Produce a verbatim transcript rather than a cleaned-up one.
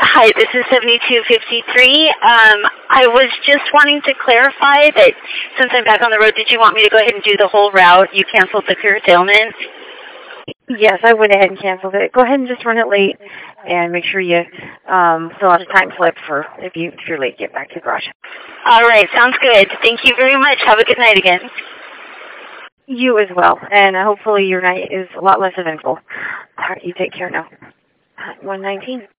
Hi, this is seventy-two fifty-three. Um, I was just wanting to clarify that since I'm back on the road, did you want me to go ahead and do the whole route? You canceled the curtailment? Yes, I went ahead and canceled it. Go ahead and just run it late and make sure you um, fill out a time slip for if, you, if you're late, get back to the garage. All right, sounds good. Thank you very much. Have a good night again. You as well, and hopefully your night is a lot less eventful. All right, you take care now. one nineteen.